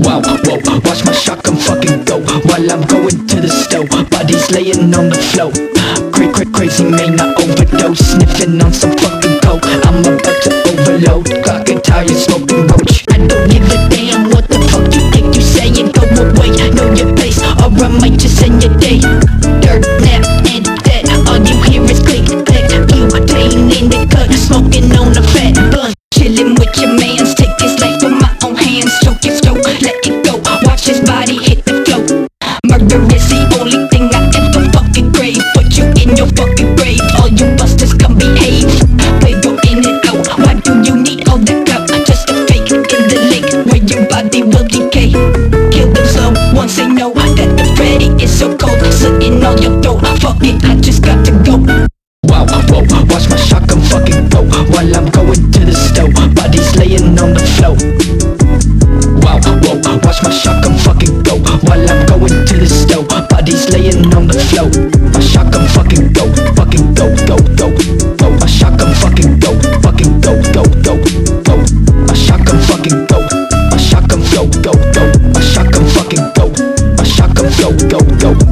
Wow, whoa, watch my shotgun fucking go while I'm going to the stove. Bodies laying on the floor. Crazy man, I overdose, sniffing on some fucking coke. I'm about to overload, clocking tires, smoking roach. I don't give a damn what the fuck you think you saying. Go away, know your place, or I might just end your day. Dirt, nap, and dead, all you hear is click, click. Butane in the cut, smoking on a fat blunt. Chillin' with your mans, take his life in my own hands. Choke his throat, let it go, watch his body hit the floor. Murder is the only thing I ever fucking crave. Put you in your fucking grave, all you busters come behave. Play go in and out, why do you need all that clout? Just a fake in the lake, where your body will decay. Kill them slow, once they know that the Freddy is so cold. Sitting on your throat, fuck it, I just got to go. Wow, whoa, watch my shotgun fucking go while I'm going to the stove. Bodies laying on the floor. Wow, whoa, watch my shotgun fucking go while I'm going to the stove. Bodies laying on the floor. My shotgun fucking go, go, go, go. My shotgun fucking go, go, go, go, go. My shotgun fucking go, my shotgun go, go, go. My shotgun fucking go, my shotgun go, go, go.